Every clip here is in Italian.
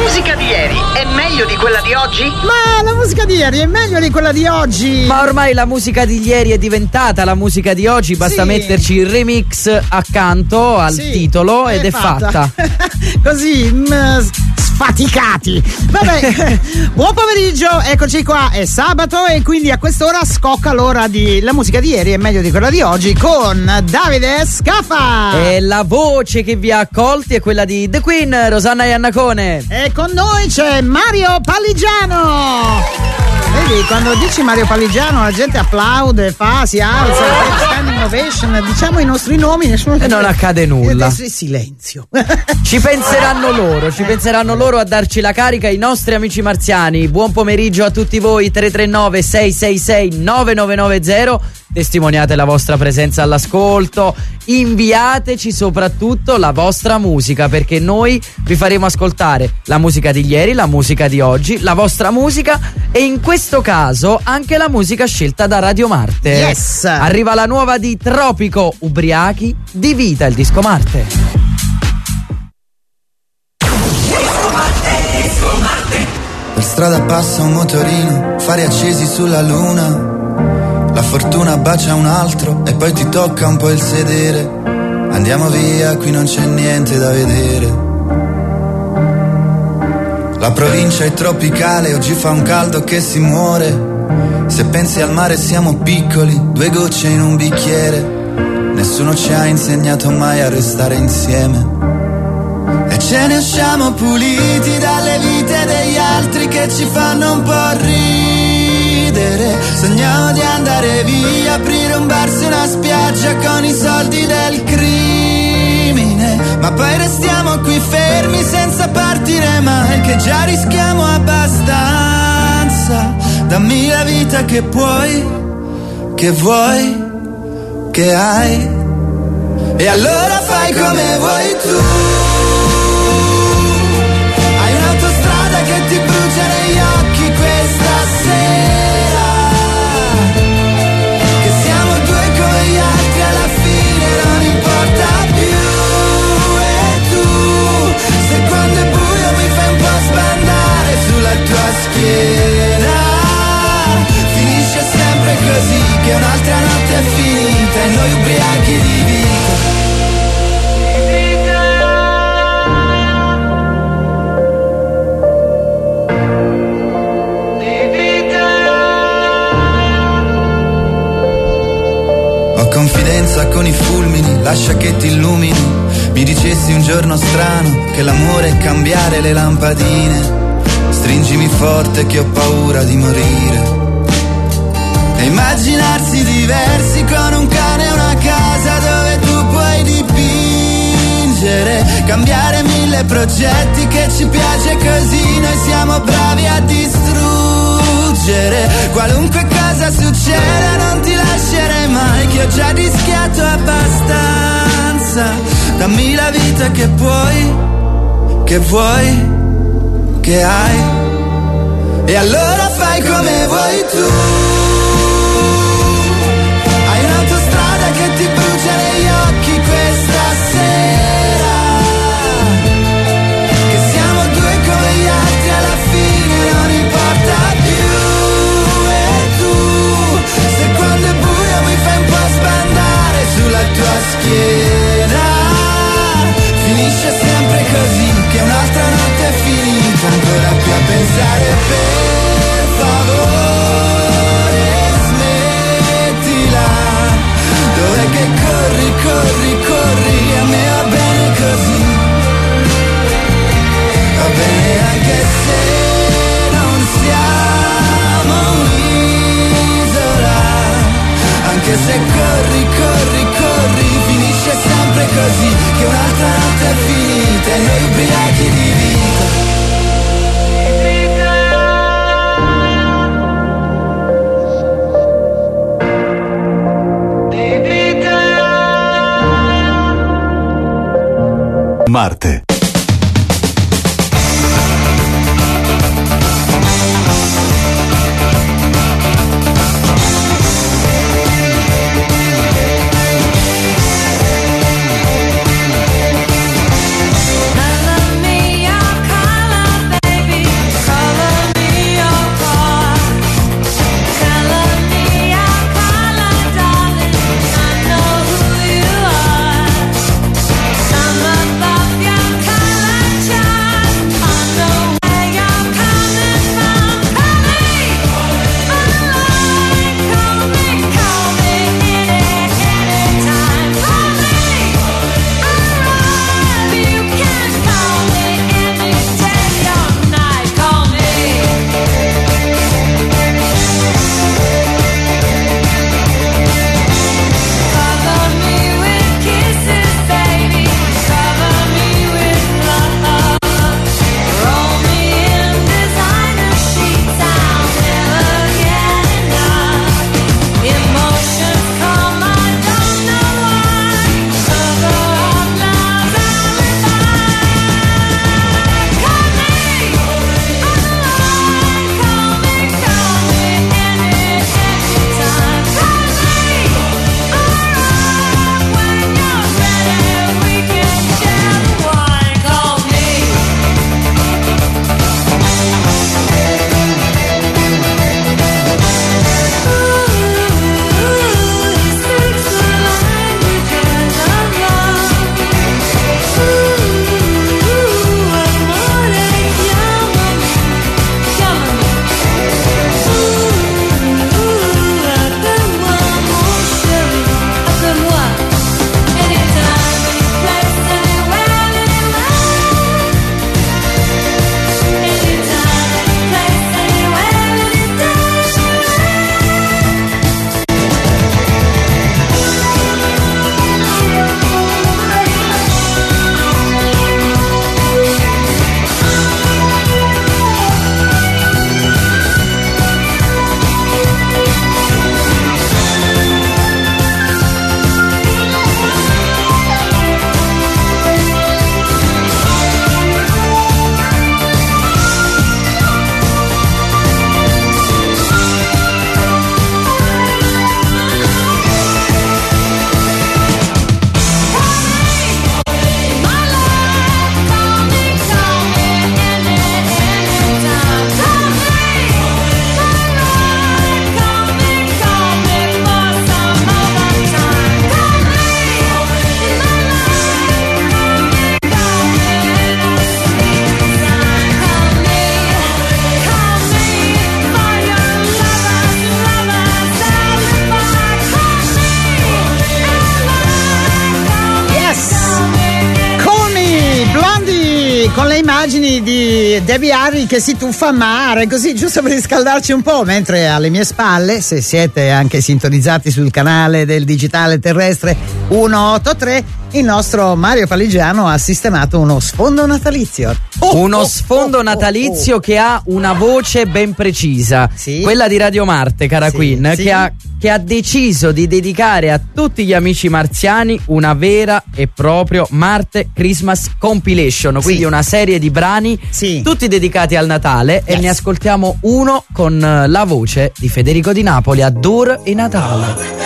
musica di ieri è meglio di quella di oggi? Ma la musica di ieri è meglio di quella di oggi. Ma ormai la musica di ieri è diventata la musica di oggi, basta metterci il remix accanto al titolo ed è fatta. Così sfaticati. Vabbè, buon pomeriggio, eccoci qua, è sabato e quindi a quest'ora scocca l'ora di la musica di ieri è meglio di quella di oggi con Davide Scaffa. E la voce che vi ha accolti è quella di The Queen, Rosanna Iannacone. E con noi c'è Mario Palligiano. Vedi, quando dici Mario Palligiano la gente applaude, si alza, standing ovation, diciamo i nostri nomi, nessuno. E non accade nulla. Silenzio. Ci penseranno loro a darci la carica, i nostri amici marziani. Buon pomeriggio a tutti voi, 339 666 9990. Testimoniate la vostra presenza all'ascolto, inviateci soprattutto la vostra musica, perché noi vi faremo ascoltare la musica di ieri, la musica di oggi, la vostra musica e in questo caso anche la musica scelta da Radio Marte. Yes! Arriva la nuova di Tropico, Ubriachi di Vita, il disco Marte. Per strada passa un motorino, fari accesi sulla luna. La fortuna bacia un altro e poi ti tocca un po' il sedere. Andiamo via, qui non c'è niente da vedere. La provincia è tropicale, oggi fa un caldo che si muore. Se pensi al mare siamo piccoli, 2 gocce in un bicchiere. Nessuno ci ha insegnato mai a restare insieme. E ce ne usciamo puliti dalle vite degli altri che ci fanno un po' ridere. Sogniamo di andare via, aprire un bar su una spiaggia con i soldi del crimine. Ma poi restiamo qui fermi senza partire mai, che già rischiamo abbastanza. Dammi la vita che puoi, che vuoi, che hai. E allora fai come vuoi tu. Hai un'autostrada che ti brucia negli occhi questa sera. Finisce sempre così, che un'altra notte è finita e noi ubriachi di vita. Ho confidenza con i fulmini, lascia che ti illumini. Mi dicessi un giorno strano che l'amore è cambiare le lampadine. Stringimi forte che ho paura di morire. E immaginarsi diversi con un cane e una casa dove tu puoi dipingere. Cambiare 1000 progetti che ci piace così, noi siamo bravi a distruggere. Qualunque cosa succeda non ti lascerei mai, che ho già rischiato abbastanza. Dammi la vita che puoi, che vuoi, che hai. E allora fai come vuoi tu. Hai un'autostrada che ti brucia negli occhi questa sera. Che siamo 2 come gli altri, alla fine non importa più. E tu, se quando è buio mi fai un po' sbandare sulla tua schiena. Finisce sempre così, che un'altra notte è finita, ancora più a pensare per favore smettila. Dov'è che corri, corri, corri, a me va bene così. Va bene anche se non siamo un'isola. Anche se corri, corri, corri, finisce sempre così, che un'altra notte è finita e noi ubriachi di vita. Marte. con le immagini di Debbie Harry che si tuffa a mare, così giusto per riscaldarci un po', mentre alle mie spalle, se siete anche sintonizzati sul canale del digitale terrestre 183, il nostro Mario Paligiano ha sistemato uno sfondo natalizio. Uno sfondo natalizio che ha una voce ben precisa, sì, quella di Radio Marte, cara sì, Queen, sì, che ha deciso di dedicare a tutti gli amici marziani una vera e propria Marte Christmas Compilation, quindi sì, una serie di brani, sì, tutti dedicati al Natale, yes, e ne ascoltiamo uno con la voce di Federico Di Napoli, Adore e Natale.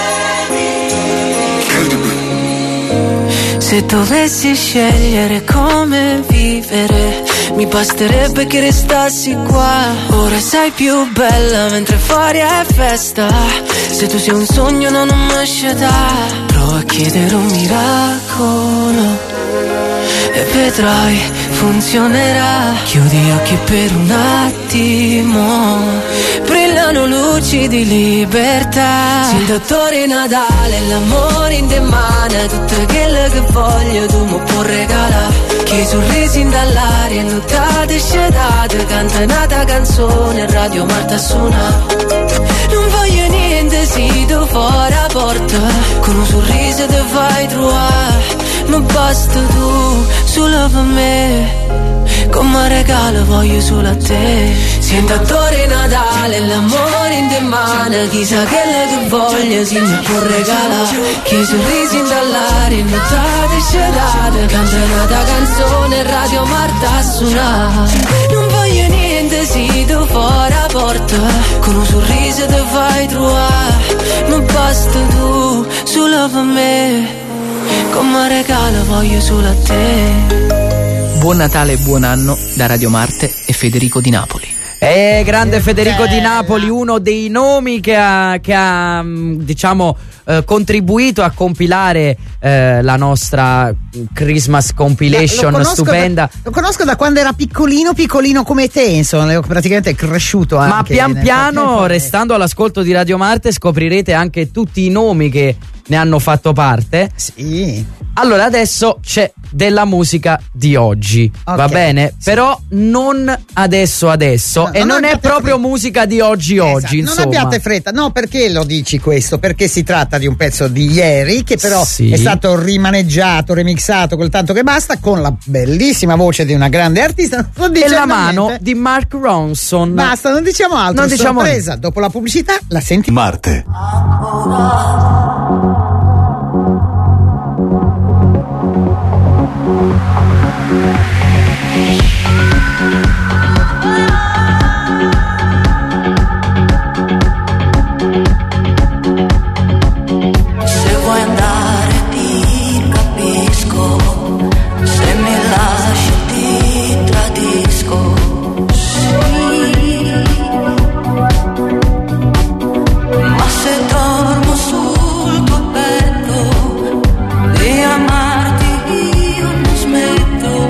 Se dovessi scegliere come vivere, mi basterebbe che restassi qua. Ora sei più bella mentre fuori è festa. Se tu sei un sogno non un'asceta, prova a chiedere un miracolo e vedrai, funzionerà. Chiudi gli occhi per un attimo, brillano luci di libertà. Sì, il dottore Natale, l'amore in te mano, tutto quello che voglio tu mi puoi regalare. Che sorrisi dall'aria, notate e scetate, canta un'altra canzone, Radio Marta suona. Non voglio niente, si do fuori la porta, con un sorriso ti fai trovare. Ma basta tu, solo per me, come regalo voglio solo a te. Sento attore Natale, l'amore in te mano, chissà che le voglio si mi può regalare. Che sorrisi dall'aria, notate e scetate, canta un'altra canzone, Radio Marta suona. Non voglio niente, si do fuori la porta, con un sorriso ti fai trovare. Ma basta tu, solo per me, come regalo voglio solo a te. Buon Natale e buon anno da Radio Marte e Federico Di Napoli. Grande Federico Di Napoli, uno dei nomi che ha diciamo contribuito a compilare la nostra Christmas Compilation, stupenda. Lo conosco da quando era piccolino come te, insomma, praticamente è cresciuto anche. Ma pian piano, restando all'ascolto di Radio Marte, scoprirete anche tutti i nomi che ne hanno fatto parte. Sì. Allora adesso c'è della musica di oggi, okay, va bene? sì, però non adesso no, e non è proprio fretta, musica di oggi, esatto, insomma. Non abbiate fretta. No, perché lo dici questo? Perché si tratta di un pezzo di ieri che però sì, è stato rimaneggiato, remixato col tanto che basta, con la bellissima voce di una grande artista e la mano di Mark Ronson. Basta, non diciamo altro, non diciamo sorpresa. Dopo la pubblicità la senti. Marte. Se vuoi andare ti capisco, se mi lasci ti tradisco. Sì, ma se dormo sul tuo petto di amarti io non smetto.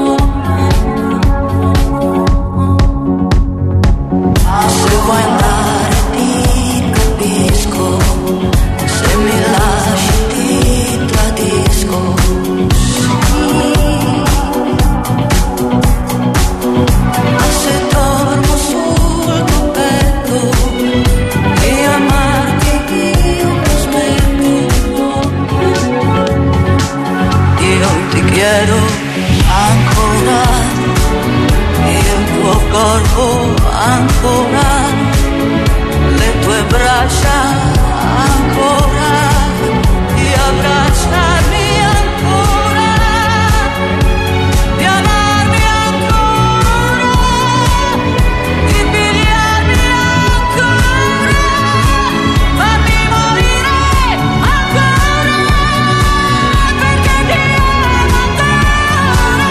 Se vuoi andare ti capisco, se mi lasci ti tradisco. Ma se dormo sul tuo petto di amarti io non smetto. Io ti chiedo ancora, il tuo corpo ancora, le tue braccia ancora, di abbracciarmi ancora, di amarmi ancora, di pigliarmi ancora, fammi morire ancora, perché ti amo ancora.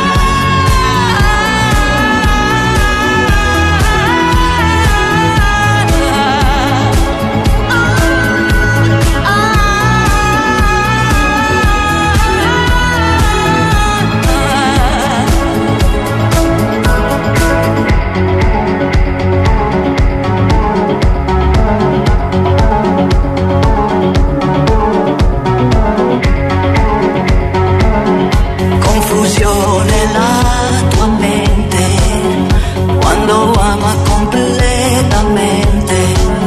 confusione la tua mente quando ama completamente.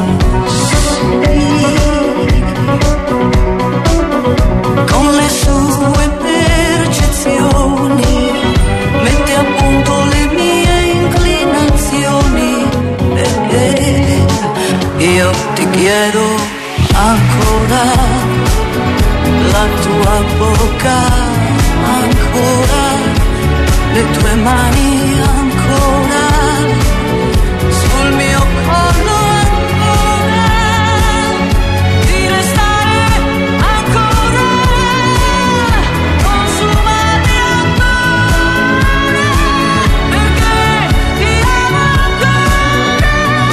Con le sue percezioni mette a punto le mie inclinazioni. Io ti chiedo ancora la tua bocca, ancora le tue mani, ancora sul mio collo, ancora di restare ancora, consumati ancora, perché ti amo ancora,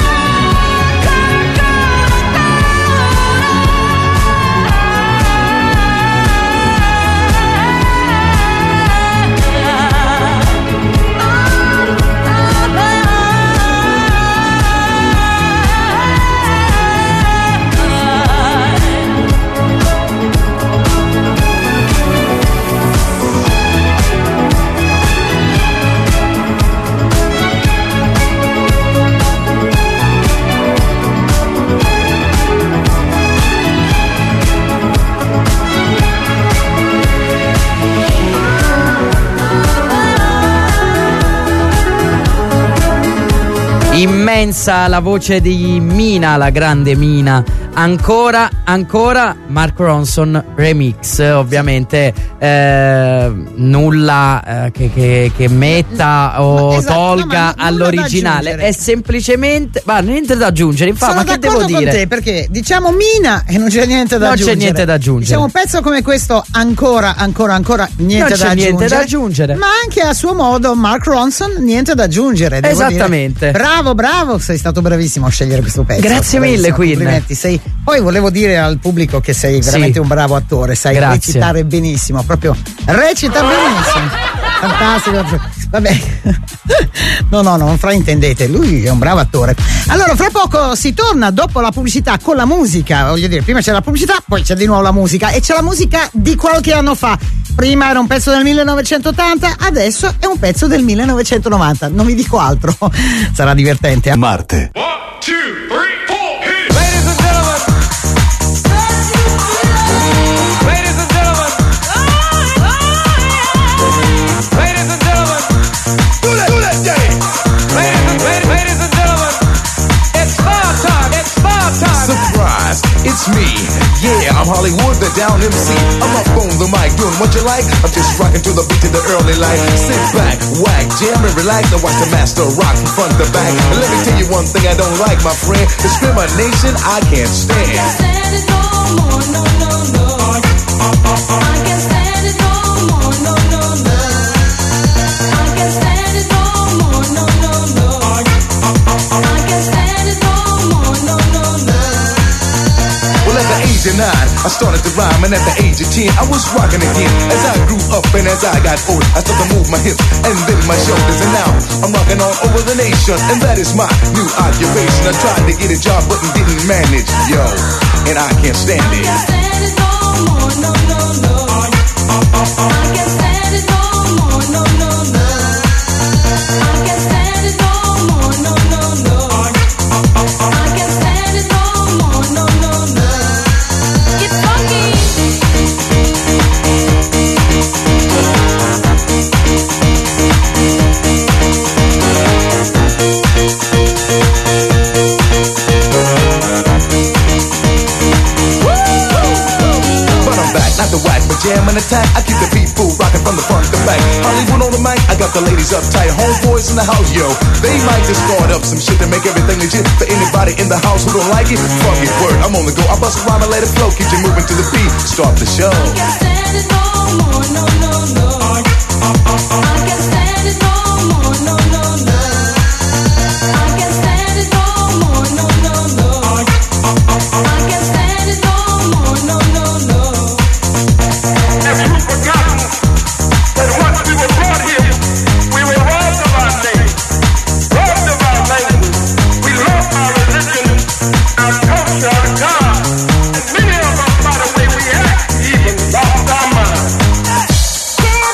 Immensa la voce di Mina, la grande Mina. Ancora Mark Ronson remix, ovviamente nulla che metta o tolga all'originale, è semplicemente niente da aggiungere. Infatti, sono ma che devo dire? Con te, perché diciamo Mina e non c'è niente da aggiungere. Non c'è niente da aggiungere. Diciamo un pezzo come questo ancora niente da aggiungere. Ma anche a suo modo Mark Ronson niente da aggiungere. Esattamente. Dire. Bravo, sei stato bravissimo a scegliere questo pezzo. Grazie mille, Queen. Complimenti. Poi volevo dire al pubblico che sei veramente un bravo attore, sai recitare benissimo, proprio recita benissimo. Fantastico. Vabbè. No, non fraintendete, lui è un bravo attore. Allora, fra poco si torna dopo la pubblicità con la musica. Voglio dire, prima c'è la pubblicità, poi c'è di nuovo la musica e c'è la musica di qualche anno fa. Prima era un pezzo del 1980, adesso è un pezzo del 1990. Non vi dico altro. Sarà divertente. Marte. 1, 2, 3, 4. Surprise, it's me. Yeah, I'm Hollywood, the down MC. I'm up on the mic, doing what you like. I'm just rocking to the beat of the early light. Sit back, whack, jam and relax and watch the master rock from front to back. And let me tell you one thing I don't like, my friend. Discrimination, I can't stand. I can't stand it no more, no. I can't stand it no more, no. I can't stand it no more, no. I can't stand it no more, no. Well, at the age of 9, I started to rhyme, and at the age of 10, I was rocking again. As I grew up and as I got older, I started to move my hips and then my shoulders, and now I'm rocking all over the nation, and that is my new occupation. I tried to get a job, but didn't manage, yo, and I can't stand it. I can't stand it no more, no. I can't stand it no more, no. I can't stand it no more, no. I can't stand it no more, no. Get funky. But I'm back, not the whack, but jam and attack. I keep the people rocking from the front to back. Hollywood on the mic, I got the ladies uptight. Homeboys in the house, yo. They might just start up some shit to make everything legit. For anybody in the house who don't like it, fuck it, word, I'm on the go. I bust a rhyme and let it flow. Keep you moving to the beat, start the show. I can't stand it no more, no. I can't stand it no more, no. I can't stand it no more, no. I can't stand it no more, no. If you've forgotten that once we were brought here, we were robbed of our name, robbed of our language. We lost our religion, our culture, our God. And many of us, by the way we act, even lost our minds.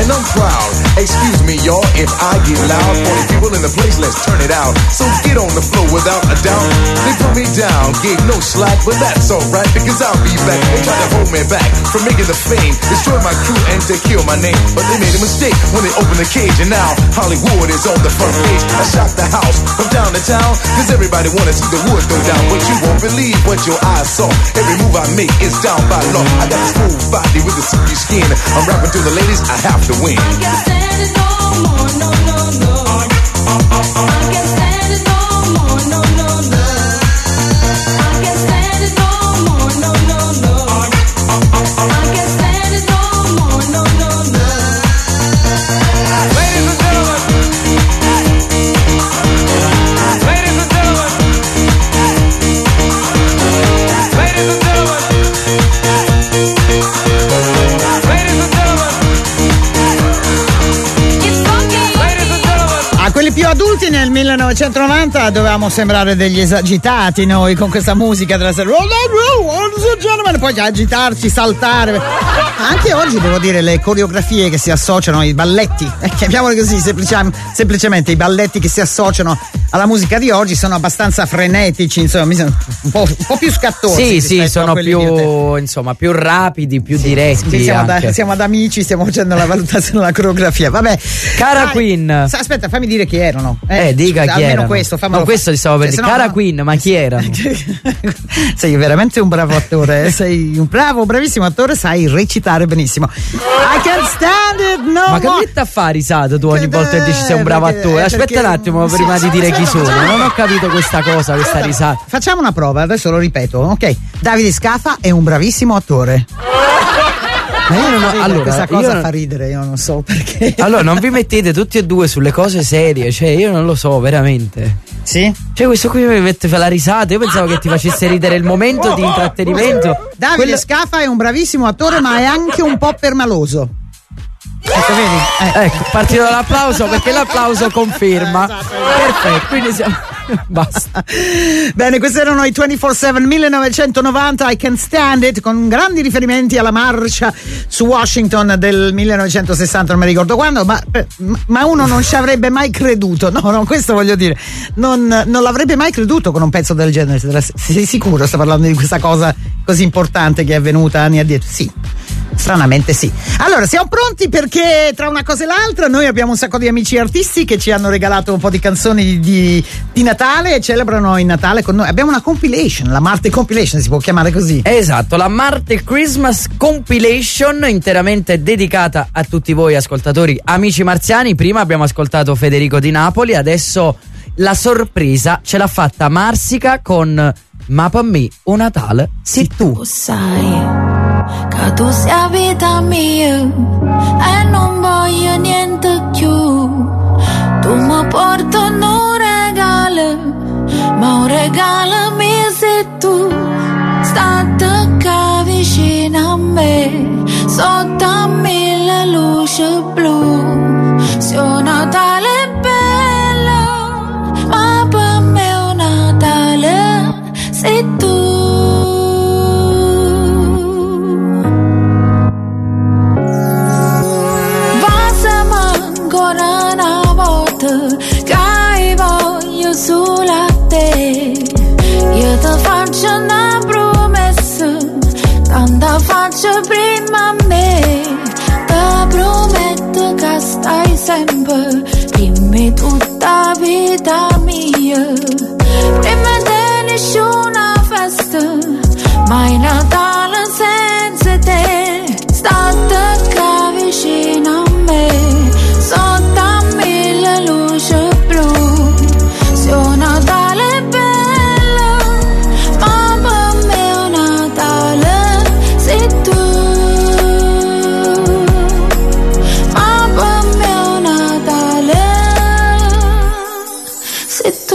and I'm proud. Excuse me, y'all, if I get loud. 40 people in the place, let's turn it out. So get on the floor without a doubt. They put me down, gave no slack, but that's alright, because I'll be back. They try to hold me back from making the fame, destroy my crew and to kill my name. But they made a mistake when they opened the cage, and now Hollywood is on the front page. I shocked the house from down to town, cause everybody wanna see the wood go down. But you won't believe what your eyes saw. Every move I make is down by law. I got a smooth body with a silky skin. I'm rapping to the ladies, I have to win. I can't stand it no more, no, no, no. I can't stand it no more, no, no, no. I can't stand it no more, no, no, no. I can't stand it no more, no, no, no. Ladies and gentlemen. Ladies and gentlemen. Ladies and gentlemen. Ladies and gentlemen. It's funky. Ladies and gentlemen. A quelli più adulti nel 1990 dovevamo sembrare degli esagitati noi con questa musica della serie poi agitarci, saltare. Anche oggi devo dire le coreografie che si associano, i balletti, chiamiamoli così, semplicemente i balletti che si associano alla musica di oggi sono abbastanza frenetici, insomma, mi sembra un po' più scattosi. Sì, sono più, insomma, più rapidi, più diretti. Sì, siamo ad amici, stiamo facendo la valutazione della coreografia. Vabbè. Cara Dai, Queen. Aspetta, fammi dire chi erano. Dica chi almeno erano. questo, fammelo No, questo ti stavo per dire. Cara Queen, ma chi erano? Sei veramente un bravo attore, sei un bravissimo attore, sai recitare benissimo. I can't stand it, no. Ma che mette a fare risata tu ogni volta che dici sei un bravo attore? Aspetta un attimo prima di dire chi sono. Non ho capito questa cosa, questa risata. Facciamo una prova, adesso lo ripeto, ok? Davide Scafa è un bravissimo attore. Ma io non ho, allora, questa cosa fa ridere, io non so perché. Allora, non vi mettete tutti e due sulle cose serie, cioè io non lo so, veramente. Sì? Cioè questo qui mi mette fa la risata, io pensavo che ti facesse ridere il momento di intrattenimento. Davide Scafa è un bravissimo attore, ma è anche un po' permaloso. Ecco, vedi? Ecco, partito dall'applauso perché l'applauso conferma. Perfetto, quindi siamo. Basta. Bene, questi erano i 24/7 1990, I Can't Stand It, con grandi riferimenti alla marcia su Washington del 1960, non mi ricordo quando, ma uno non ci avrebbe mai creduto. No, questo voglio dire, non l'avrebbe mai creduto con un pezzo del genere. Sei sicuro? Sto parlando di questa cosa così importante che è avvenuta anni addietro? Sì. Stranamente sì. Allora, siamo pronti perché tra una cosa e l'altra noi abbiamo un sacco di amici artisti che ci hanno regalato un po' di canzoni di Natale e celebrano il Natale con noi. Abbiamo una compilation, la Marte Compilation, si può chiamare così. Esatto, la Marte Christmas Compilation, interamente dedicata a tutti voi ascoltatori amici marziani. Prima abbiamo ascoltato Federico di Napoli, adesso la sorpresa ce l'ha fatta Marsica con Ma per me un Natale sei tu. Sai che tu sei vita mia e non voglio niente più. Tu mi porti un regalo, ma un regalo mi sei tu. State qua vicino a me, sotto a mille luci blu. Se un Natale è bello, ma per me un Natale sei tu. Che voglio solo a te, io ti faccio una promessa, tanta faccio prima a me, ti prometto che stai sempre, dimmi tutta vita mia, prima di nessuna festa, mai Natale senza te, state qua vicino a me, sotto a mille luci blu. Se un Natale è bello, ma per me un Natale sei tu. Ma per me un Natale sei tu.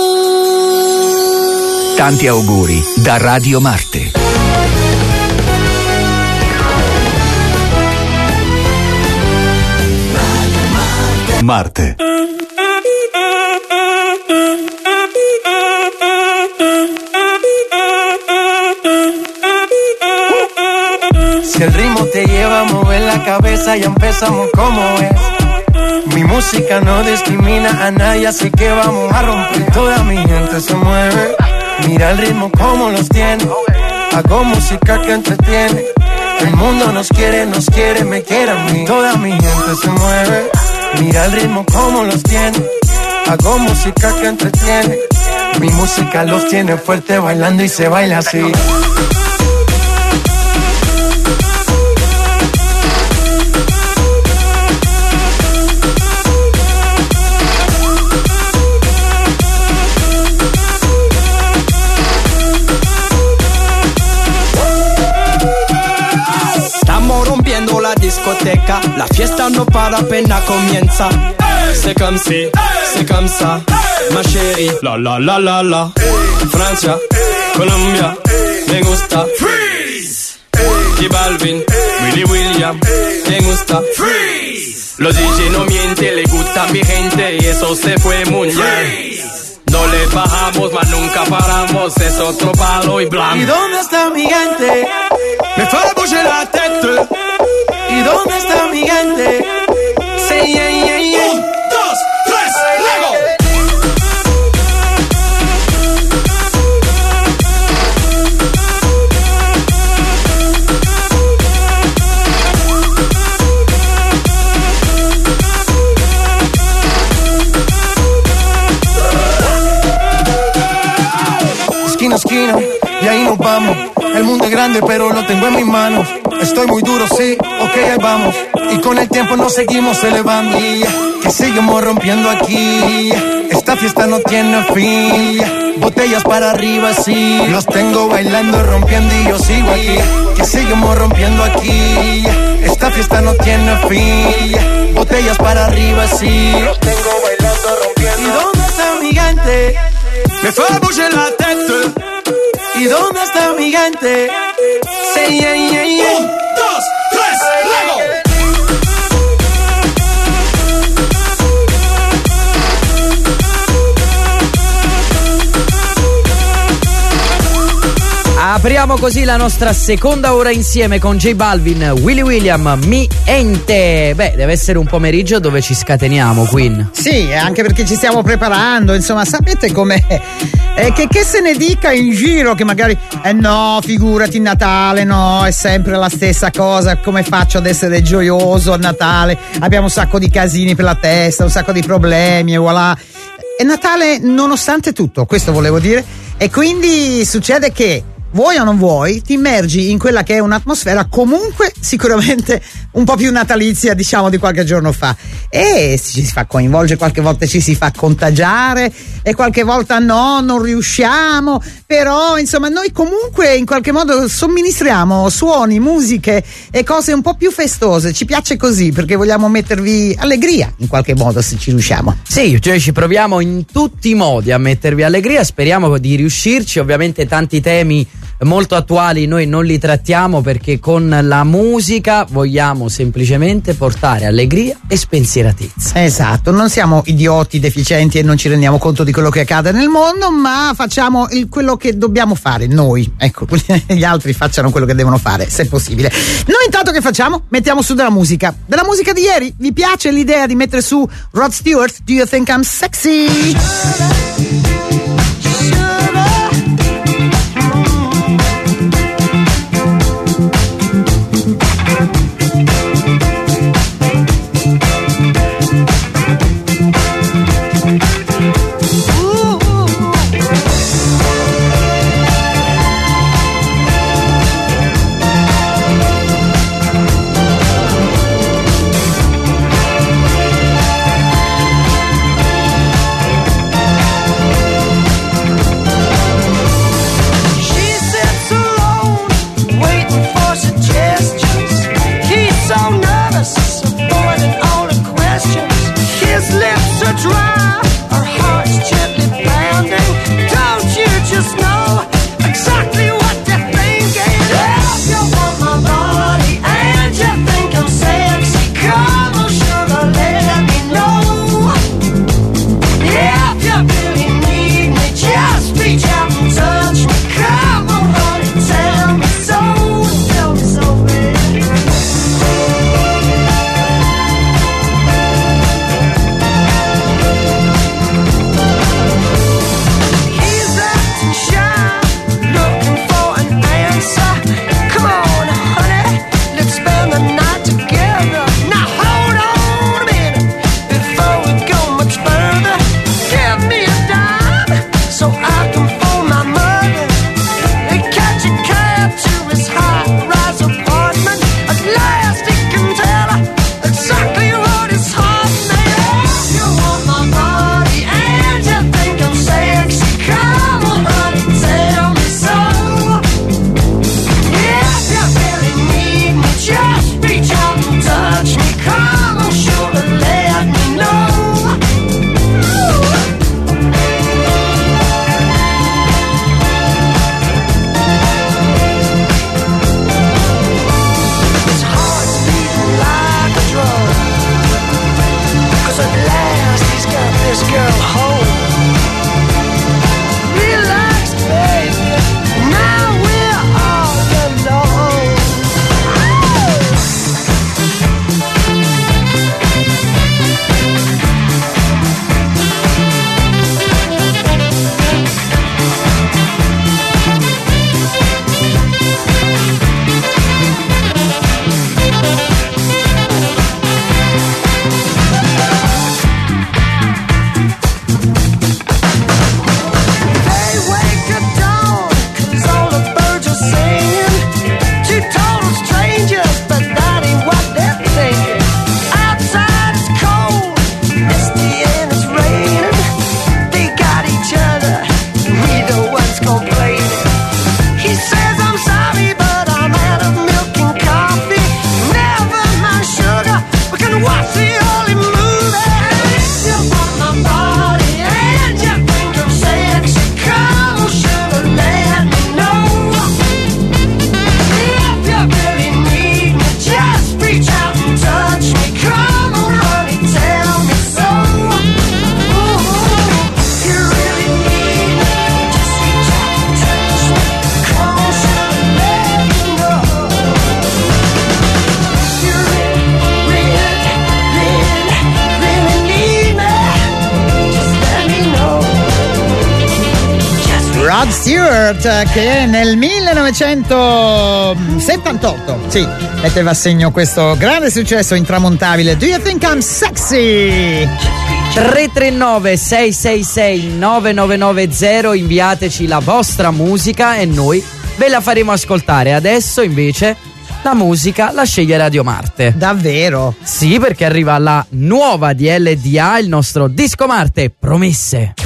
Tanti auguri da Radio Marte. Marte. Si el ritmo te lleva a mover la cabeza, ya empezamos como es. Mi música no discrimina a nadie, así que vamos a romper. Toda mi gente se mueve. Mira el ritmo como los tiene. Hago música que entretiene. El mundo nos quiere, me quiere a mí. Toda mi gente se mueve. Mira el ritmo como los tiene. Hago música que entretiene. Mi música los tiene fuerte bailando y se baila así. Estamos rompiendo la discoteca, la fiesta no para apenas comienza. C'est comme si, c'est comme ça, ma chérie. La la la la la. Francia, Colombia, me gusta. Freeze. J Balvin, Willy William, me gusta. Freeze. Los DJ no mienten, le gusta mi gente y eso se fue muy bien. No le bajamos, mas nunca paramos, es otro palo y blanco. ¿Y dónde está mi gente? Me fais bouger la tête. ¿Y dónde está mi gente? Say yeah, yeah, yeah. 1, 2, 3, luego. Esquina a esquina, y ahí nos vamos. El mundo es grande, pero lo tengo en mis manos. Estoy muy duro, sí, ok, ahí vamos. Y con el tiempo nos seguimos elevando. Que seguimos rompiendo aquí. Esta fiesta no tiene fin. Botellas para arriba, sí. Los tengo bailando, rompiendo y yo sigo aquí. Que seguimos rompiendo aquí. Esta fiesta no tiene fin. Botellas para arriba, sí. Los tengo bailando, rompiendo. ¿Y dónde está mi gente? Me fais bouger la tête. ¿Y dónde está mi gente? Say yeah, yeah, yeah. 1, 2, 3, luego. Apriamo così la nostra seconda ora insieme con J Balvin, Willy William, Mi Ente. Beh, deve essere un pomeriggio dove ci scateniamo, Queen. Sì, anche perché ci stiamo preparando, insomma, sapete com'è? Che se ne dica in giro che magari no, figurati, Natale, no, è sempre la stessa cosa, come faccio ad essere gioioso a Natale? Abbiamo un sacco di casini per la testa, un sacco di problemi e voilà. È Natale nonostante tutto, questo volevo dire, e quindi succede che vuoi o non vuoi, ti immergi in quella che è un'atmosfera comunque sicuramente un po' più natalizia, diciamo, di qualche giorno fa, e ci si fa coinvolgere, qualche volta ci si fa contagiare e qualche volta no, non riusciamo, però insomma noi comunque in qualche modo somministriamo suoni, musiche e cose un po' più festose. Ci piace così perché vogliamo mettervi allegria in qualche modo, se ci riusciamo. Sì, cioè ci proviamo in tutti i modi a mettervi allegria, speriamo di riuscirci. Ovviamente tanti temi molto attuali noi non li trattiamo perché con la musica vogliamo semplicemente portare allegria e spensieratezza. Esatto, non siamo idioti, deficienti e non ci rendiamo conto di quello che accade nel mondo, ma facciamo quello che dobbiamo fare noi, ecco, gli altri facciano quello che devono fare, se possibile. Noi intanto che facciamo? Mettiamo su della musica di ieri. Vi piace l'idea di mettere su Rod Stewart, Do You Think I'm Sexy? girl home. Relax, baby, now we're all alone. Rod Stewart, che è nel 1978 metteva a segno questo grande successo intramontabile, Do You Think I'm Sexy? 339 666 9990, inviateci la vostra musica e noi ve la faremo ascoltare. Adesso invece la musica la sceglie Radio Marte. Davvero? Sì, perché arriva la nuova di LDA, il nostro Disco Marte, Promesse.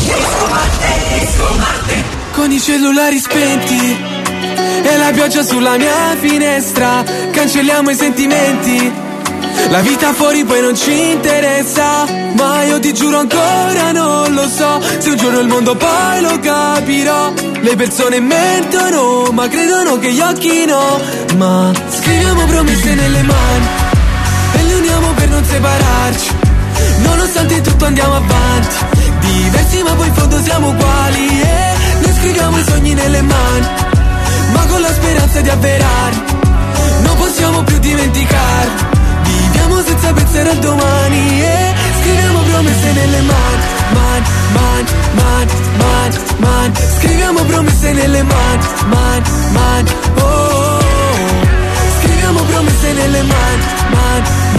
Con i cellulari spenti e la pioggia sulla mia finestra, cancelliamo i sentimenti. La vita fuori poi non ci interessa, ma io ti giuro ancora non lo so se un giorno il mondo poi lo capirò. Le persone mentono ma credono che gli occhi no. Ma scriviamo promesse nelle mani e le uniamo per non separarci. Nonostante tutto andiamo avanti, diversi ma poi in fondo siamo uguali. E noi scriviamo i sogni nelle mani, ma con la speranza di avverarli. Non possiamo più dimenticare, viviamo senza pensare al domani. E scriviamo promesse nelle mani, man. Scriviamo promesse nelle mani, man, oh. Scriviamo promesse nelle mani, man.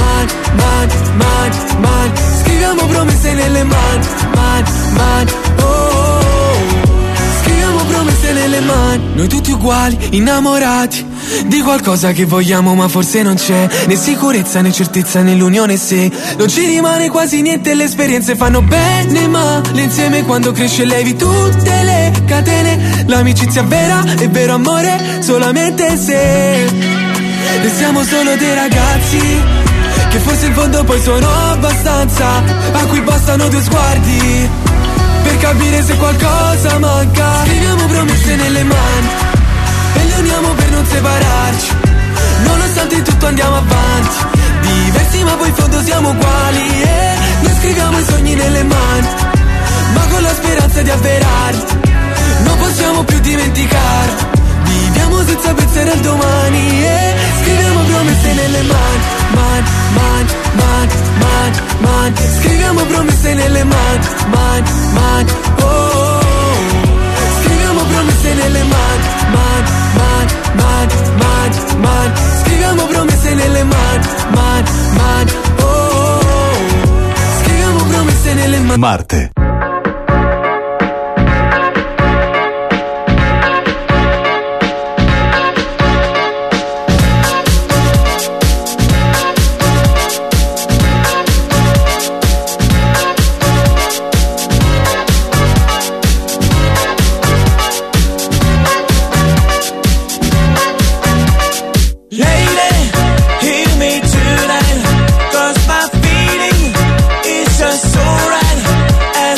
Scriviamo promesse nelle mani, man, oh. Scriviamo promesse nelle mani. Noi tutti uguali, innamorati di qualcosa che vogliamo ma forse non c'è, né sicurezza né certezza nell'unione se non ci rimane quasi niente. Le esperienze fanno bene ma l'insieme quando cresce levi tutte le catene. L'amicizia vera è vero amore solamente se restiamo solo dei ragazzi che forse in fondo poi sono abbastanza, a cui bastano due sguardi per capire se qualcosa manca. Scriviamo promesse nelle mani e le uniamo per non separarci. Nonostante tutto andiamo avanti, diversi ma poi in fondo siamo uguali. E noi scriviamo i sogni nelle mani, ma con la speranza di avverarli. Non possiamo più dimenticare, viviamo senza pensare al domani. E scriviamo promesse nelle mani, man. Scriviamo promesse nelle mani, man, oh. Scriviamo promesse nelle mani, man. Scriviamo promesse nelle mani, man, oh. Scriviamo promesse nelle mani. Marte. So right,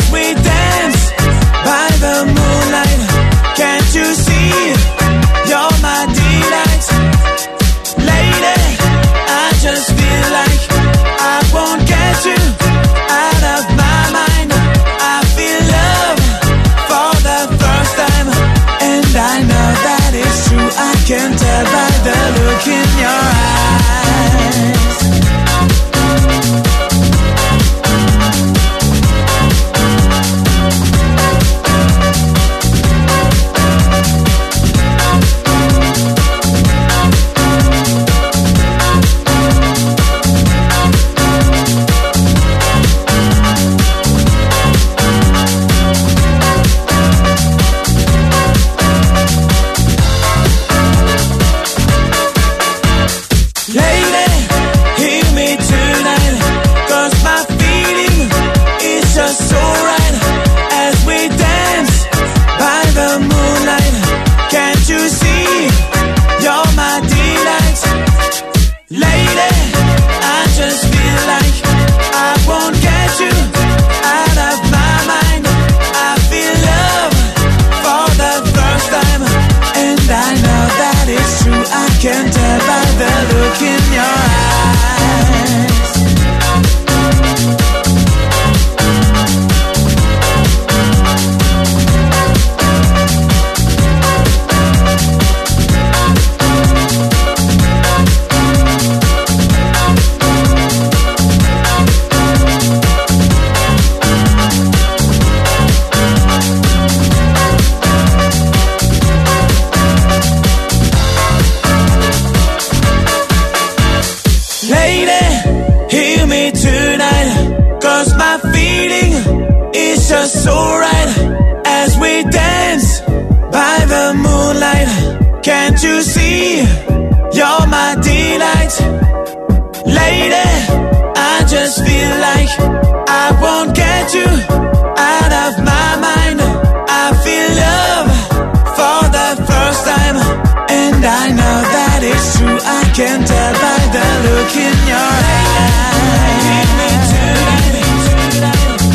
so right as we dance by the moonlight. Can't you see you're my delight? Lady, I just feel like I won't get you out of my mind. I feel love for the first time, and I know that it's true. I can tell by the look in your eyes. Give me tonight,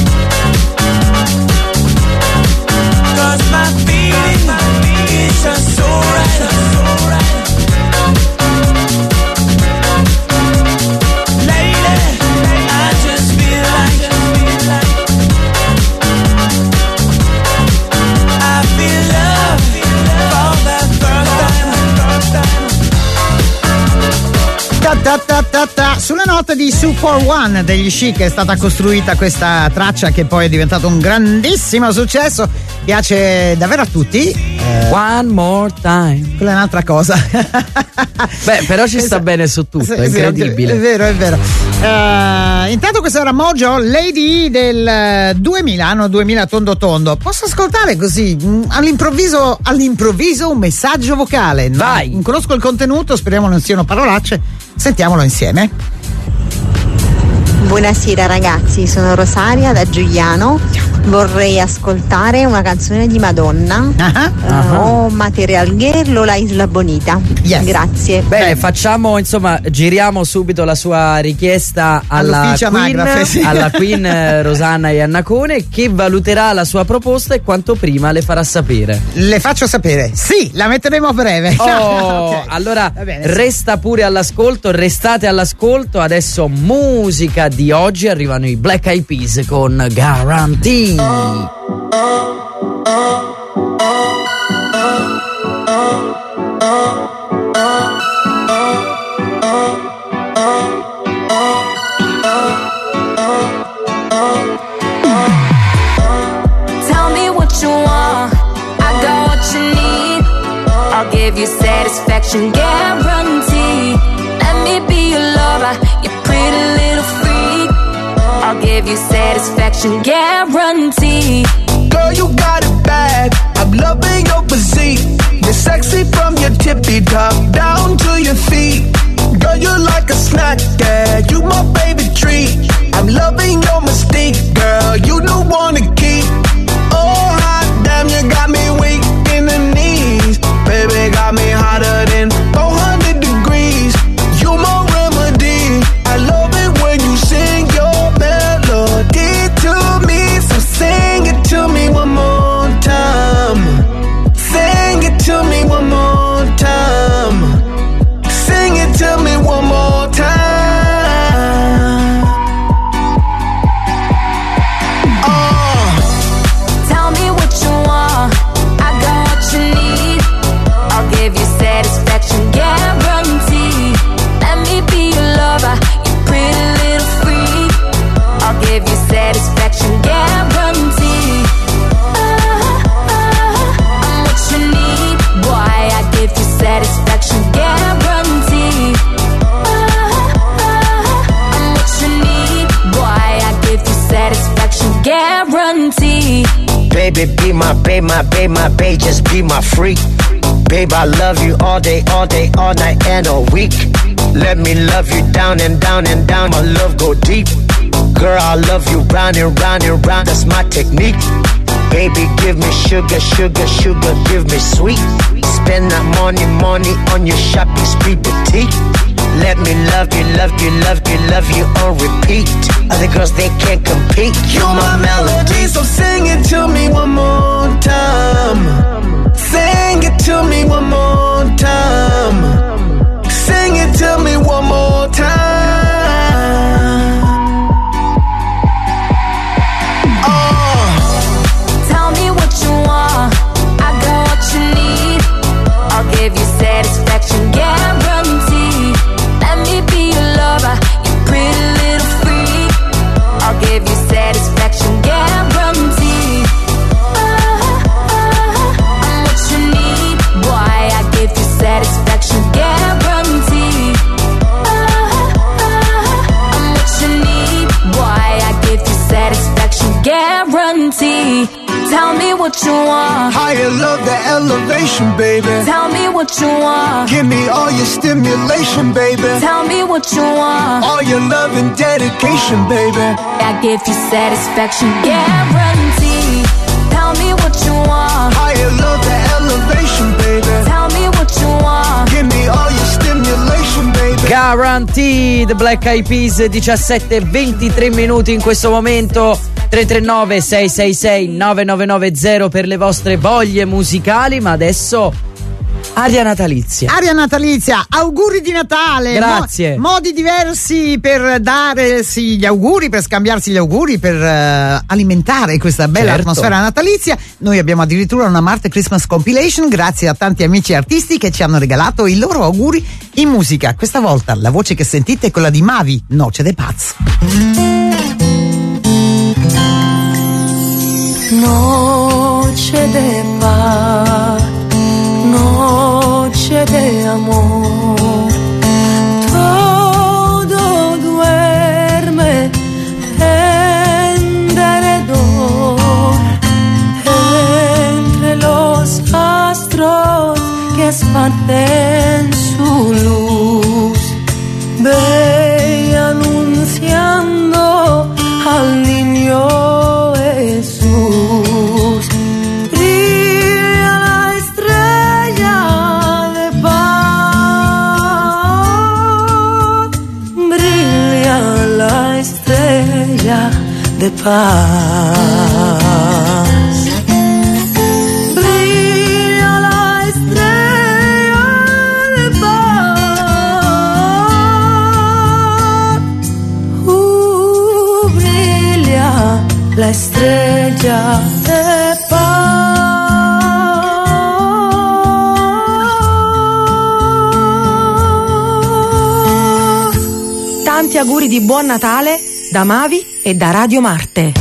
'cause my feeling is just so right. Sulle note di Super One degli Chic è stata costruita questa traccia che poi è diventata un grandissimo successo. Piace davvero a tutti. One more time. Quella è un'altra cosa. Beh, però ci sta bene su tutto, è incredibile. È vero, è vero. Intanto questa era Mojo, Lady del 2000, anno 2000 tondo tondo. Posso ascoltare così all'improvviso un messaggio vocale? Vai. Non conosco il contenuto, speriamo non siano parolacce. Sentiamolo insieme. Buonasera ragazzi, sono Rosaria da Giuliano. Vorrei ascoltare una canzone di Madonna o Material Girl o La Isla Bonita. Yes. Grazie. Bene, facciamo, insomma, giriamo subito la sua richiesta alla Queen, alla Queen Rosanna Iannacone, che valuterà la sua proposta e quanto prima le farà sapere. Le faccio sapere, sì, la metteremo a breve. Okay. Allora resta pure all'ascolto, restate all'ascolto. Adesso musica di oggi, arrivano i Black Eyed Peas con Guarantee. Tell me what you want, I got what you need. I'll give you satisfaction guarantee. Let me be your lover, you pretty little freak. I'll give you satisfaction guarantee. Girl, you got it bad, I'm loving your physique. You're sexy from your tippy top down to your feet. Girl, you're like a snack, yeah, you my baby treat. I'm loving your mystique, girl, you the one to keep. Oh, hot damn, you got me weak in the knees. Baby, got me hotter than 400 degrees. You my remedy, I love it when you sing your melody to me. So sing it to me one more time. Sing it to me one more time. Sing it to me one more time. Tell me what you want, I got what you need. I'll give you satisfaction guarantee. Let me be your lover, you pretty little freak. I'll give you satisfaction guarantee. I'm what you need, boy, I give you satisfaction guarantee. I'm what you need, boy, I give you satisfaction guarantee. Baby, be my babe, my babe, my babe, just be my freak. Babe, I love you all day, all day, all night and all week. Let me love you down and down and down, my love go deep. Girl, I love you round and round and round, that's my technique. Baby, give me sugar, sugar, sugar, give me sweet. Spend that money, money on your shopping spree, petite. Let me love you, love you, love you, love you on repeat. Other girls, they can't compete. You're my melody, so sing it to me one more time. Sing it to me one more time. Sing it to me one more time. Tell me what you want, I got what you need. I'll give you satisfaction guarantee. Let me be your lover, you pretty little freak. I'll give you satisfaction guarantee. I'm what you need, boy, I give you satisfaction. what you want. Higher love, the elevation, baby. Tell me what you want. Give me all your stimulation, baby. Tell me what you want. All your love and dedication, baby. I give you satisfaction, guarantee. Tell me what you want. Higher love, the elevation, baby. Tell me what you want. Give me all your stimulation, baby. Guaranteed, Black Eyed Peas, 17:23 in questo momento. 339 666 9990 per le vostre voglie musicali, ma adesso aria natalizia. Aria natalizia, auguri di Natale. Grazie. Modi diversi per darsi gli auguri, per scambiarsi gli auguri, per alimentare questa bella atmosfera natalizia. Noi abbiamo addirittura una Marte Christmas Compilation grazie a tanti amici artisti che ci hanno regalato i loro auguri in musica. Questa volta la voce che sentite è quella di Mavi, Noce de Paz. Noche de paz, noche de amor, todo duerme en derredor, entre los astros que esparcen su luz, ve anunciando al niño Jesús. Brilla la estrella de paz, brilla la estrella de paz. Brilla la estrella de paz. Brilla la estrella de paz. Tanti auguri di buon Natale da Mavi e da Radio Marte.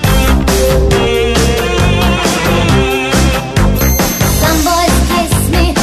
Some boys kiss me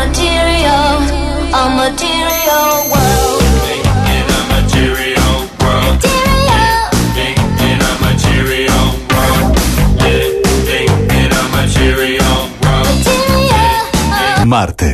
material world. In a material world. In a material world. In a material world. Marte.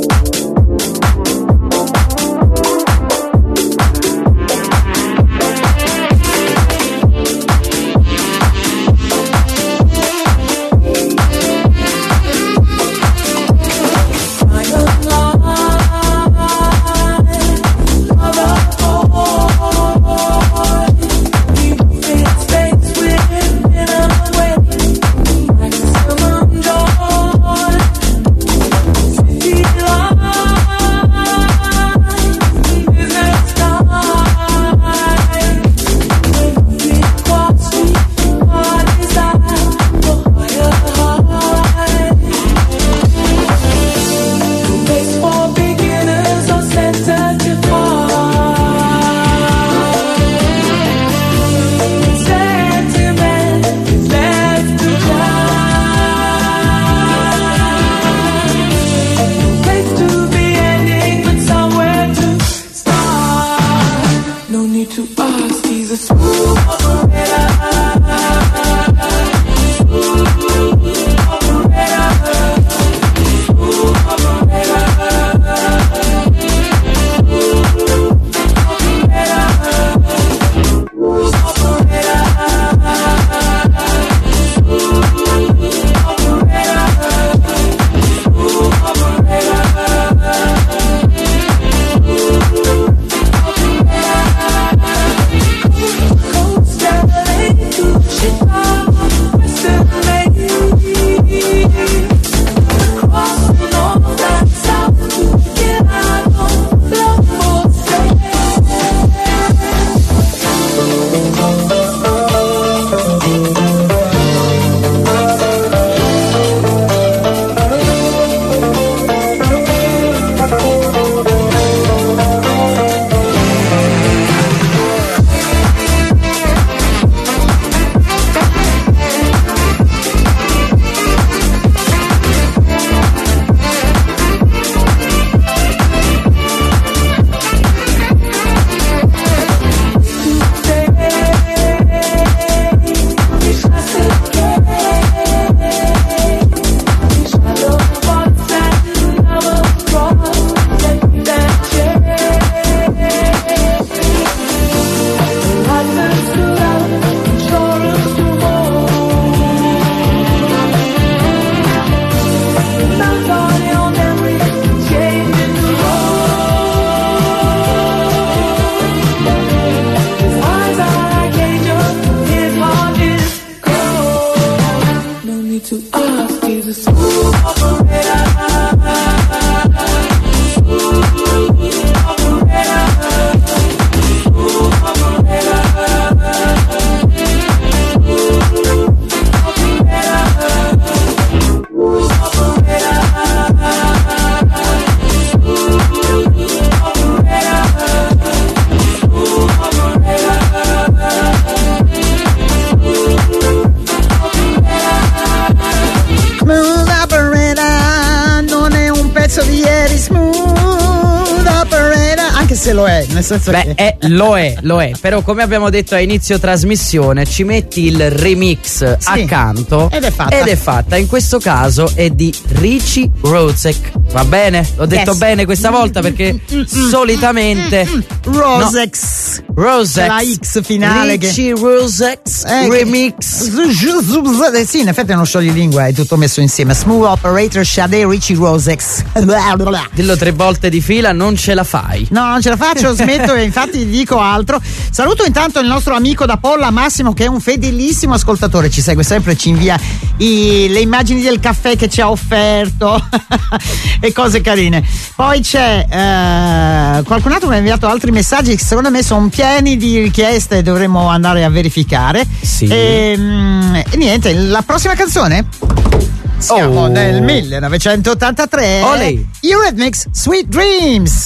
Se lo è, nel senso che lo è, però come abbiamo detto a inizio trasmissione ci metti il remix accanto ed è fatta. In questo caso è di Richie Rozek, va bene? L'ho detto bene questa volta perché solitamente Rozek la X finale Richie Rozek remix sì, in effetti è uno scioglilingua, è tutto messo insieme. Smooth Operator Sade Richie Rozek. Dillo 3 volte di fila, non ce la fai. No, non ce la faccio, smetto e infatti dico altro. Saluto intanto il nostro amico da Polla Massimo, che è un fedelissimo ascoltatore, ci segue sempre, ci invia le immagini del caffè che ci ha offerto e cose carine. Poi c'è qualcun altro che mi ha inviato altri messaggi che secondo me sono pieni di richieste e dovremmo andare a verificare. Sì. E niente, la prossima canzone siamo nel 1983. Olè. Eurythmics, Sweet Dreams.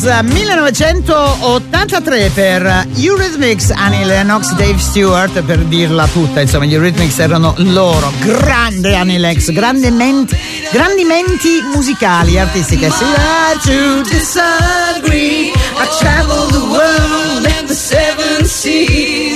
Girls 1983 per Eurythmics, Annie Lennox, Dave Stewart, per dirla tutta, insomma gli Eurythmics erano loro. Grande Annie Lennox, grandi menti musicali, artistiche. See, to disagree, I travel the world and the seven seas,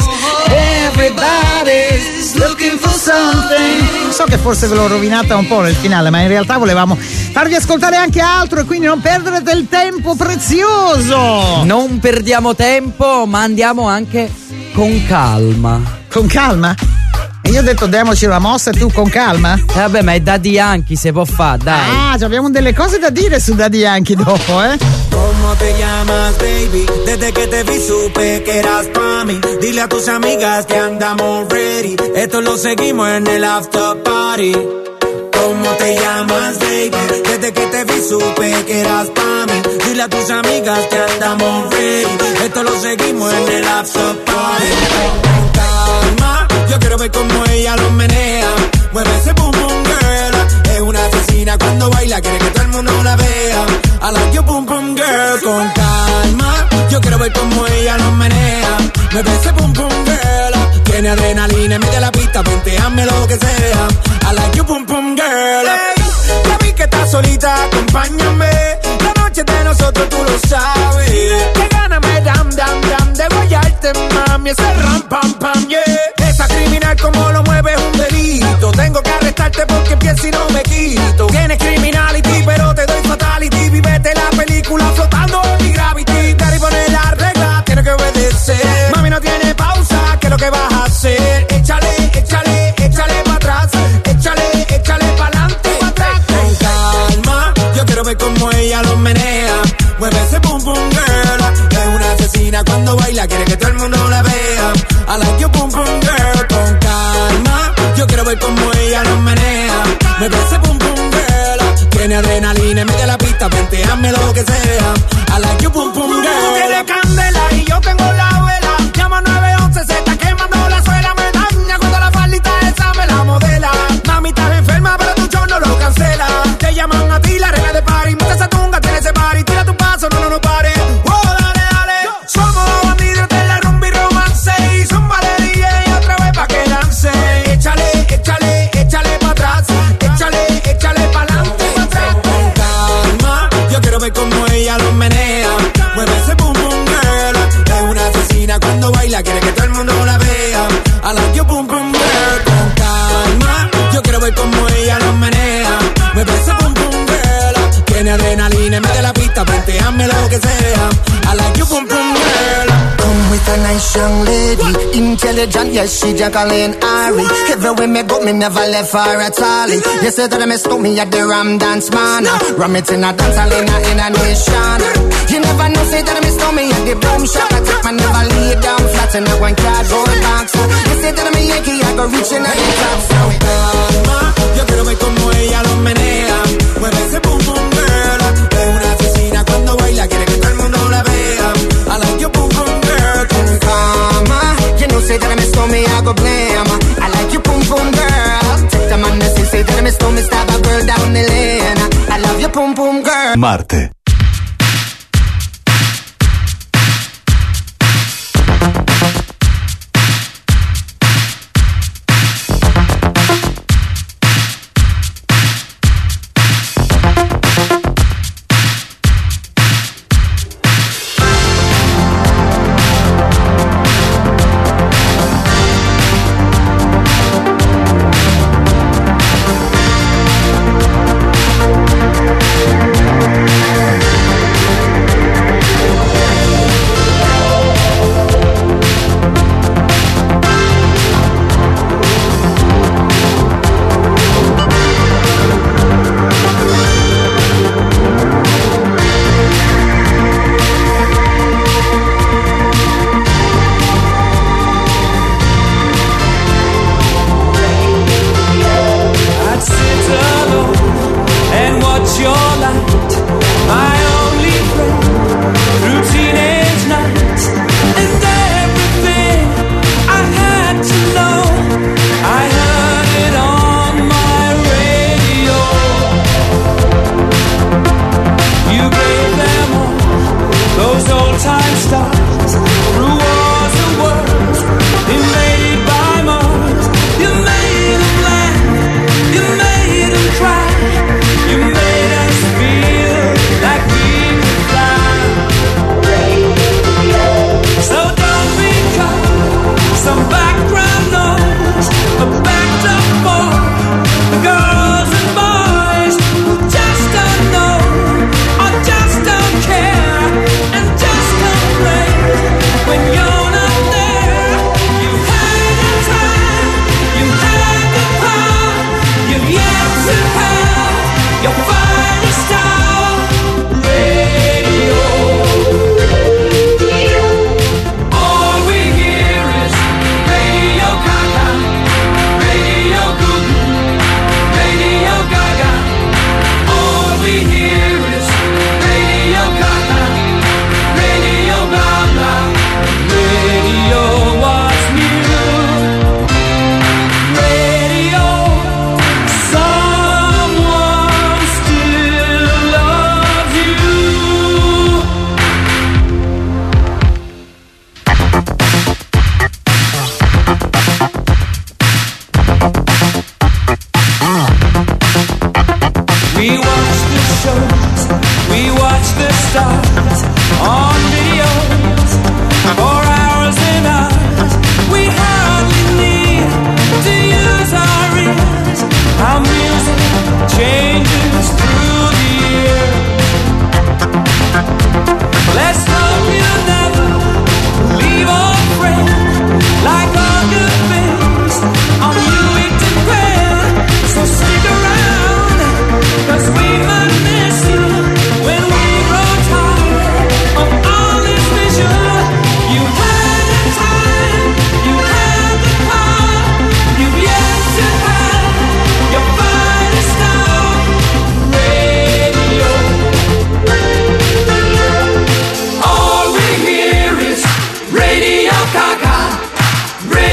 everybody's looking for something. So che forse ve l'ho rovinata un po' nel finale, ma in realtà volevamo farvi ascoltare anche altro e quindi non perdere del tempo prezioso. Non perdiamo tempo, ma andiamo anche con calma. Con calma? E io ho detto diamoci una mossa e tu con calma? Vabbè, ma è Daddy Yankee, se può fare, dai. Ah, abbiamo delle cose da dire su Daddy Yankee dopo, ¿Cómo te llamas, baby? Desde que te vi supe que eras pa' mí. Dile a tus amigas que andamos ready. Esto lo seguimos en el after party. ¿Cómo te llamas, baby? Desde que te vi supe que eras pa' mí. Dile a tus amigas que andamos ready. Esto lo seguimos en el after party. Con calma, yo quiero ver cómo ella lo menea. Mueve ese boom boom girl. Es una asesina cuando baila, quiere que todo el mundo la vea. I like your boom boom girl. Con calma, yo quiero ver cómo ella lo menea. Mueve ese boom boom girl. Tiene adrenalina, mete la pista, venteame lo que sea. I like your boom boom girl. Hey, ya vi que estás solita, acompáñame. La noche es de nosotros, tú lo sabes. Que gana me dam dam dam de guayarte, mami. Ese ram pam pam, yeah. Esa criminal como lo mueve es un delito. Tengo que arrestarte porque pienso y no me quito. Tienes criminality, pero te doy fatality. Vivete la película flotando en mi gravity. Te pone la regla, tienes que obedecer. Mami, no tiene pausa, ¿qué es lo que vas a hacer? Échale, échale, échale pa' atrás. Échale, échale pa'lante, pa' atrás. Con calma, yo quiero ver cómo ella lo menea. Mueve ese boom boom girl. Es una asesina cuando baila, quiere que todo el mundo la vea. I like your boom boom girl. Con calma, yo quiero ver cómo ella lo menea. Mueve ese boom boom girl. Tiene adrenalina, mete la pista, venteame lo que sea. I like your boom boom girl. Tú tienes candela y yo tengo la vela. Llama 911, se está quemando la suela. Me daña cuando la faldita esa me la modela. Mami, estás enferma, pero tu show no lo cancela. Te llaman a ti, la reina de party. Mucha esa tunga, tiene ese party. Tira tu paso, no pares. Oh, dale, dale. Somos bandidos de la rumba y romance. Y zumba de DJ otra vez pa' que lance. Échale, échale, échale pa' atrás. Échale, échale pa'lante, pa' atrás. Con calma, yo quiero ver cómo ella lo menea. Mueve ese boom boom girl. Es una asesina cuando baila, quiere que todo el mundo la vea. I like your boom boom girl. Con calma, yo quiero ver cómo ella lo menea. Mueve ese boom boom girl. Tiene adrenalina, mete la pista, venteame lo que sea. I like your boom boom girl. Come with a nice young lady, intelligent, yes, she Jacqueline Ari. Everywhere me go, me never left her at all. You said that me stop me at the Ram Dance Man. Ram it in a dance hall in a nation. You never know, say that me stop me at the Boom Shop. I take my never lay down flat in a one cardboard box. You said that me Yankee, I go reaching at the top. So calma, yo quiero ver cómo ella lo menea. Mueve ese boom boom girl. Es una asesina cuando baila, quiere que todo el mundo la vea. I like your boom boom girl. Con calma, you know say that me stop me, I go blame. I like your boom boom girl. Take the man that say that me stop me, stab a girl down the lane. I love your boom boom girl. Marte.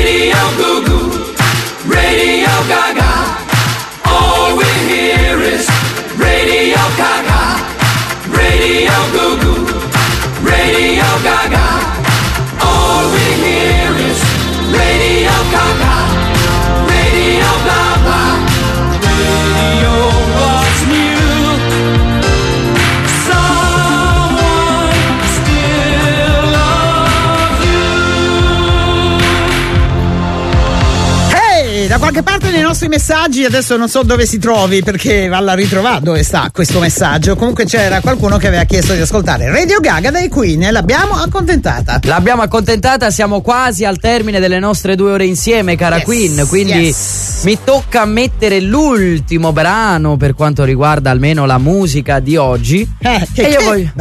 Radio Goo Goo, Radio Gaga. All we hear is Radio Gaga, Radio Goo Goo, Radio Gaga. All we hear is Radio Gaga, Radio blah blah. Radio was new. Someone still loves you. Ehi, da qualche parte nei nostri messaggi, adesso non so dove si trovi perché valla a ritrovare dove sta questo messaggio. Comunque c'era qualcuno che aveva chiesto di ascoltare Radio Gaga dai Queen e l'abbiamo accontentata. L'abbiamo accontentata, siamo quasi al termine delle nostre 2 ore insieme, cara Yes, Queen, quindi yes. mi tocca mettere l'ultimo brano per quanto riguarda almeno la musica di oggi. Che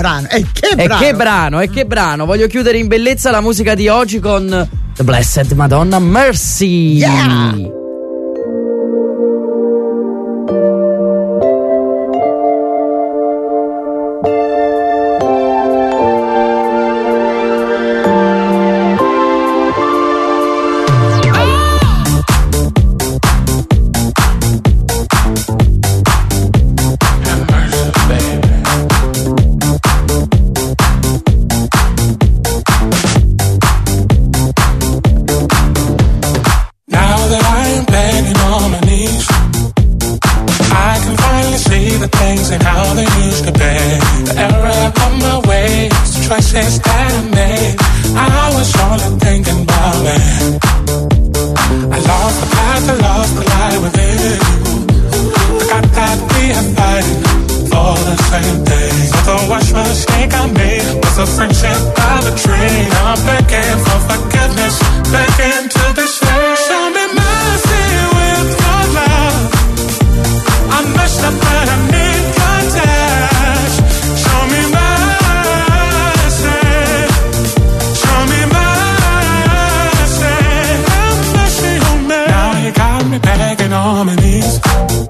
brano. Voglio chiudere in bellezza la musica di oggi con The Blessed Madonna Mercy. Yeah. Now that I am begging on my knees, I can finally see the things and how they used to be. The error of my ways, the choices that I made, I was only thinking about it. I lost the path, I lost the light within. Forgot that we are fighting for the same thing. So the worst mistake I made was a friendship by the tree. Now I'm begging for forgiveness, begging to be saved. Show me mercy with your love. I messed up but I need your touch. Show me mercy. Show me mercy. Have mercy on me. Now you got me begging on my knees.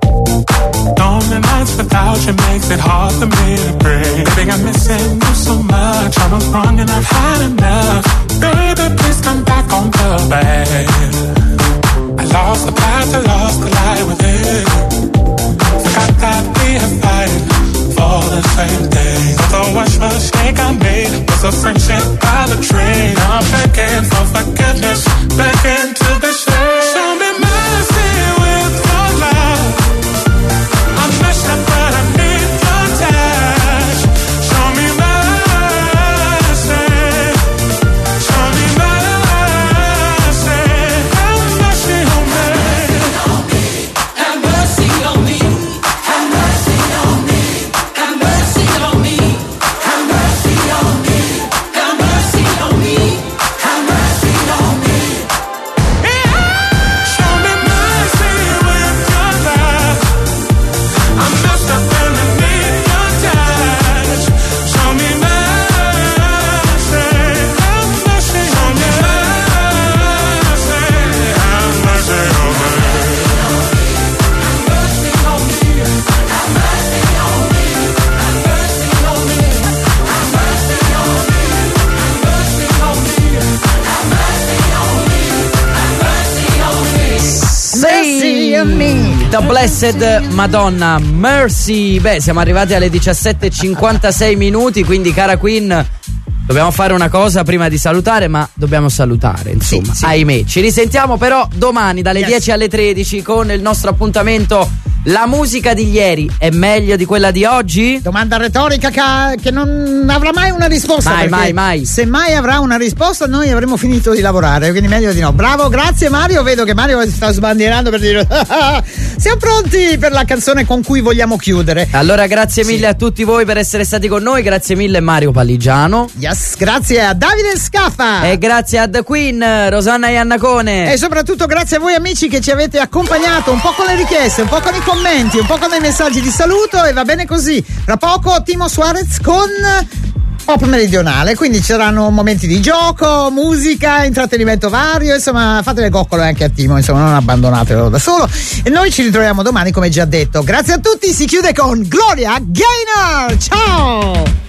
Lonely nights without you makes it hard for me to breathe. Baby, I'm missing you so much. I was wrong and I've had enough. Baby, please come back on the bed. I lost the path, I lost the light within. Forgot that we are fighting for the same thing. But the worst mistake I made was a friendship by the tree. Now I'm begging for forgiveness, begging to be saved. Show me mercy with your love. I messed up but I need your touch. Show me mercy. Show me mercy. Have mercy on me. Have mercy on me. Have mercy on me. Have mercy on me. Have mercy on me. Have mercy on me. Have mercy on me. Show me mercy with your love. I messed up and I need your touch. Show me mercy. Have mercy on me. Have mercy on me. Mercy on me. The Blessed Madonna Mercy. Beh, siamo arrivati alle 17:56 minuti, quindi cara Queen, dobbiamo fare una cosa prima di salutare, ma dobbiamo salutare, insomma, Sì. ahimè. Ci risentiamo però domani dalle 10 alle 13 con il nostro appuntamento La musica di ieri è meglio di quella di oggi? Domanda retorica che non avrà mai una risposta. Mai. Se mai avrà una risposta, noi avremo finito di lavorare, quindi meglio di no. Bravo, grazie Mario. Vedo che Mario sta sbandierando per dire siamo pronti per la canzone con cui vogliamo chiudere. Allora, grazie mille a tutti voi per essere stati con noi. Grazie mille Mario Palligiano. Yes, grazie a Davide Scaffa. E grazie a The Queen, Rosanna Iannacone. E soprattutto grazie a voi amici che ci avete accompagnato un po' con le richieste, un po' con i commenti, un po' con i messaggi di saluto, e va bene così. Tra poco Timo Suarez con Pop Meridionale, quindi ci saranno momenti di gioco, musica, intrattenimento vario, insomma fate le coccole anche a Timo, insomma non abbandonatelo da solo, e noi ci ritroviamo domani come già detto. Grazie a tutti, si chiude con Gloria Gaynor. Ciao!